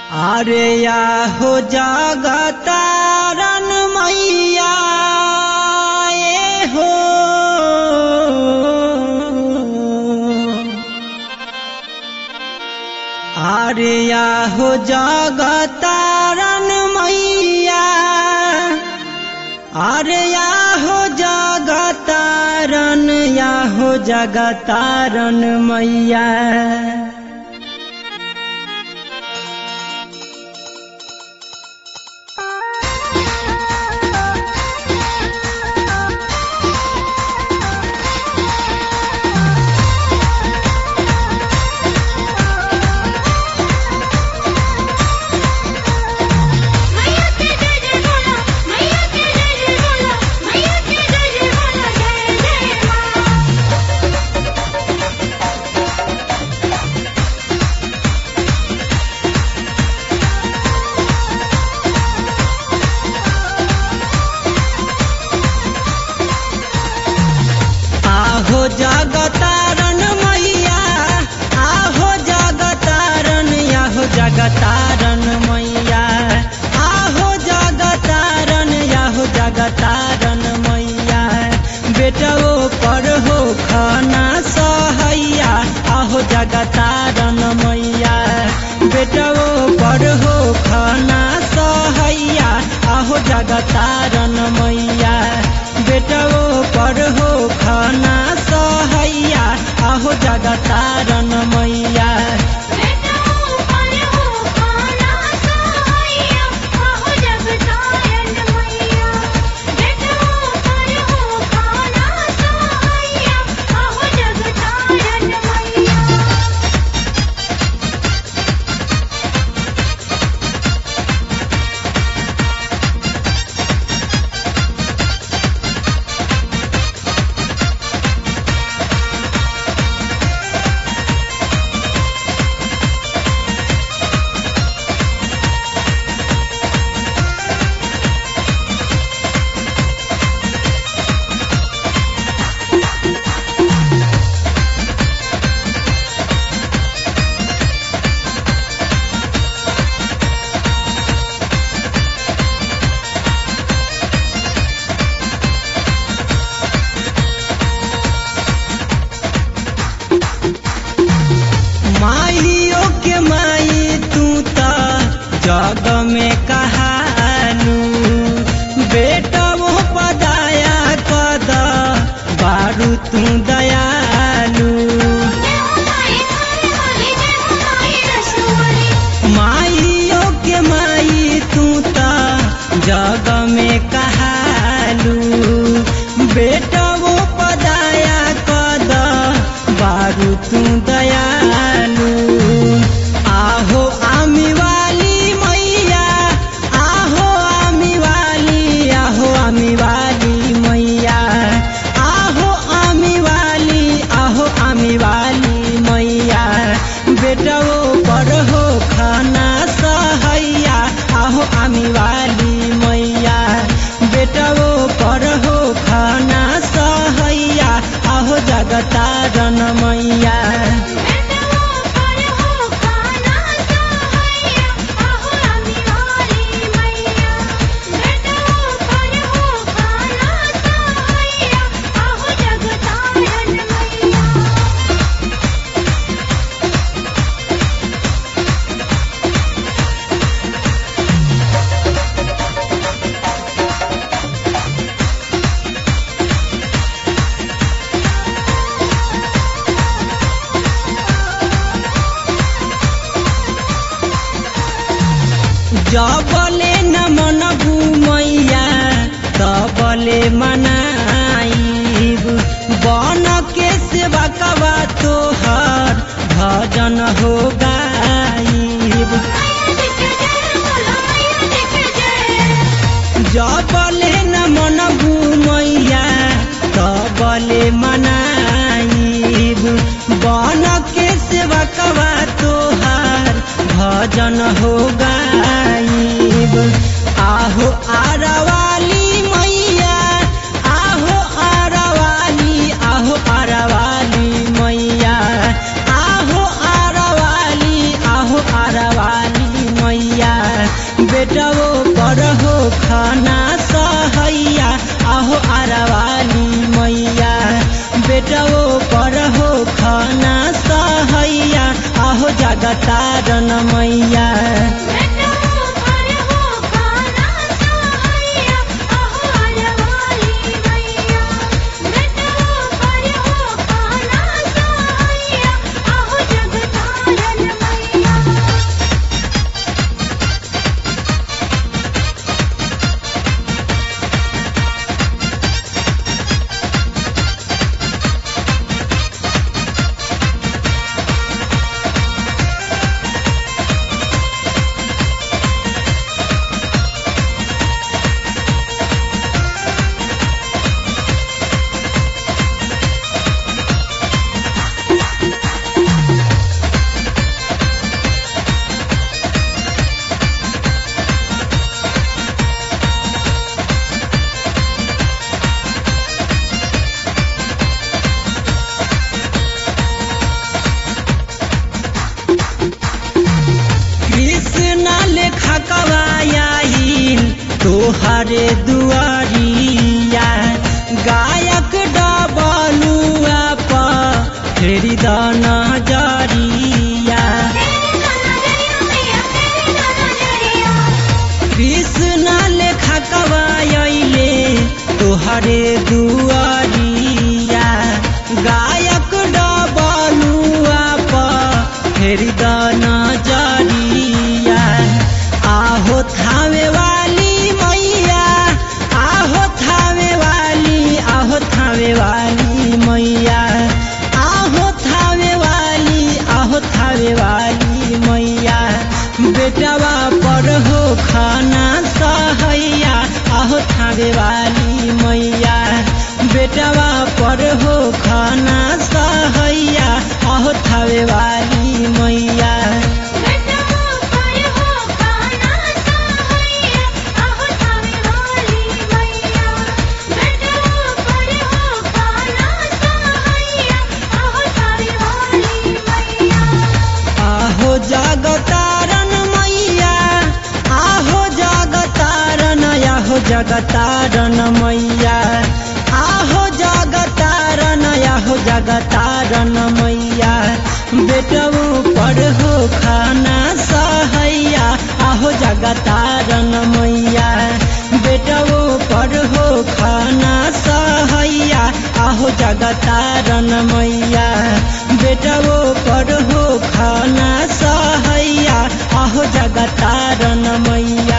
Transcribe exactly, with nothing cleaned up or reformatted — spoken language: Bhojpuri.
अरे या हो जगतारन मैया ए हो अरे या हो जगतारन मैया अरे या हो जगतारन या हो जगतारन मैया आहो जगतारन मैया आहो जगतारन याहो जगतारन मैया आहो जगतारन याहो जगतारन मैया बेटो पर हो खाना सहैया आहो जगतारन मैया बेटो पर हो खाना सहैया आहो जगतारन मैया बेटो पर हो खाना सहैया आहो जगतारन मैया माइयो के माई तू त जग में कहालू बेटा वो पदाया कद बारू तू दयालू माइयो के माई तू त जग में कहालू बेटा वो पदाया कद बारू तू दयालू आहो आमी वाली मैया आहो आमी वाली आहो आमी वाली मैया आहो आमी वाली आहो आमी वाली मैया बेटो पर हो खाना सहैया आहो आमी वाली मैया बेटो पर हो खाना सहैया आहो जगतारन मैया जबले न मन घुमैया तबले मनाइब बन के सेवा कबा तोहर भजन हो गाइब जबले न मन घुमैया तबले मनाइब बन के सेवा कबा तोहर भजन हो गाइब आहो आरवाली मैया आहो आरवाली आहो आरवाली मैया आहो आरवाली आहो आरवाली मैया बेटवो पर हो खाना सहैया आहो आरावाली मैया बेटवो पर हो खाना सहैया आहो जगतारन मैया तोहरे दुआरिया गायक डबलुआ पर फेरी द नजरिया कृष्ण लेखा कवायले तोहरे दुआरिया गायक डबलुआ पर फेरी द नजरिया आहो थावे वाली थावे वाली मैया आहो थावे वाली आहो थावे वाली मैया बेटवा पर हो खाना सहैया आहो थावे वाली मैया बेटवा पर हो खाना सहैया आहो थावे वाली मैया जगतारन मैया आहो जगतारन आहो जगतारन मैया आहो जगतारन आहो जगतारन मैया बेटवो पर हो खाना सहैया आहो जगतारन मैया बेटवो पर हो खाना सहैया आहो जगतारन मैया बेटवो पर हो खाना सहैया आहो जगतारन मैया।